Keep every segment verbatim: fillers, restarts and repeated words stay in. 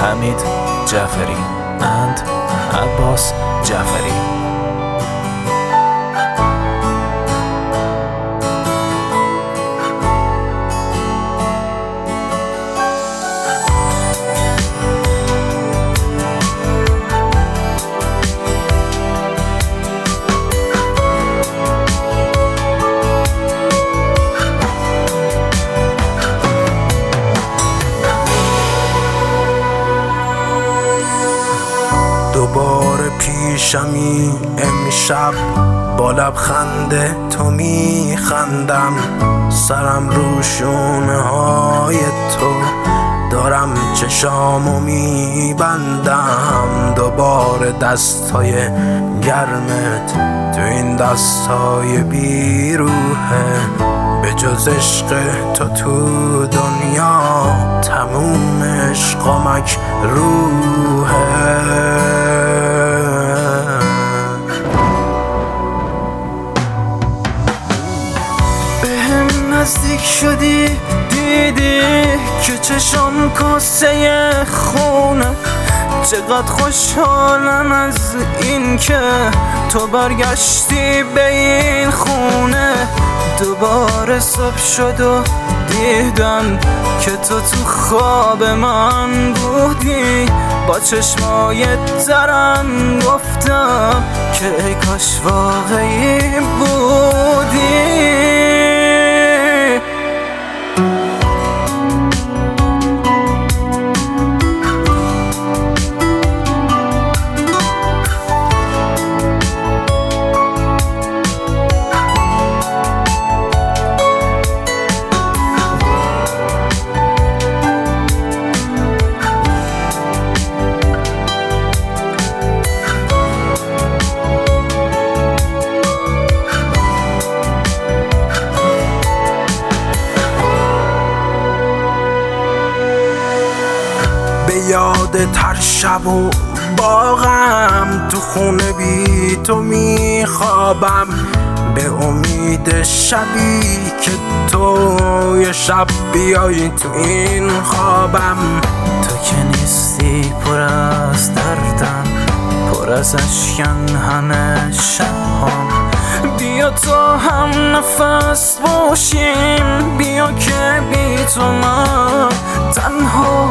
حمید جعفری and عباس جعفری. دوباره پیشمی امشب با لبخند تو میخندم، سرم رو شونه های تو دارم چشامو میبندم. دوباره دستای گرمت تو این دستای بیروحه، به جز عشق تو تو دنیا تموم عشقامک روحه. بهم نزدیک شدی، دیدی که چشم کاسه خونه، چقدر خوشحالم از این که تو برگشتی به این خونه. دوباره صبح شد و دیدم که تو تو خواب من بودی، با چشمای ترم گفتم که ای کاش واقعی بودی. به یاد تر شب و باغم تو خونه بی تو میخوابم، به امید شبی که تو یه شب بیایی تو این خوابم. تو که نیستی پر از دردم، پر از اشکن همه شبام، بیا تا هم نفس باشیم، بیا که بی تو من تنها.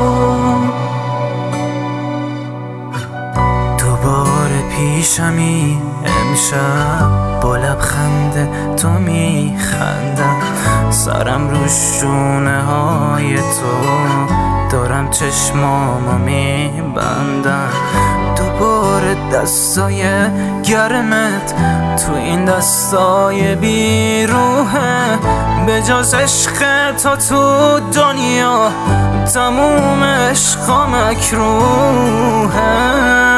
دوباره پیشمی امشب با لبخند تو میخندم، سرم رو شونه های تو دارم چشمامو میبندم. دوباره دستای گرمت تو این دستای بیروحه، به جز عشق تو تو دنیا تموم عشقا مکروهه.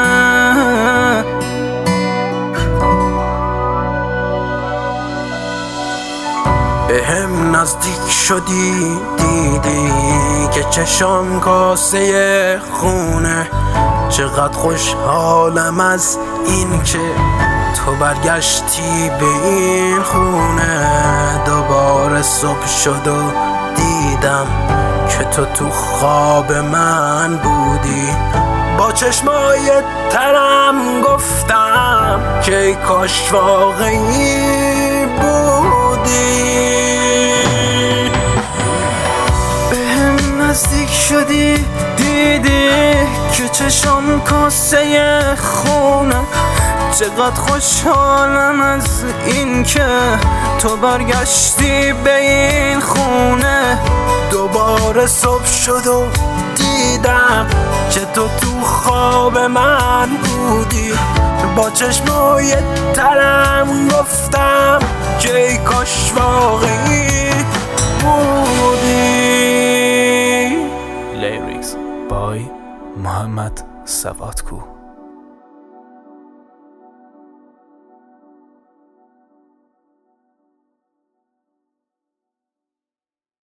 بهم نزدیک شدی، دیدی که چشم کاسه خونه، چقدر خوشحالم از این که تو برگشتی به این خونه. دوباره صبح شد و دیدم که تو تو خواب من بودی، با چشمای ترم گفتم که ای کاش واقعی بودی. بهم نزدیک شدی، دیدی که چشم کاسه خونه، چقدر خوشحالم از این که تو برگشتی به این خونه. دوباره صبح شد و دیدم که تو تو خواب من بودی، با چشمای ترم گفتم که ای کاش واقعی بودی. لیریکس بای محمد سوادکو.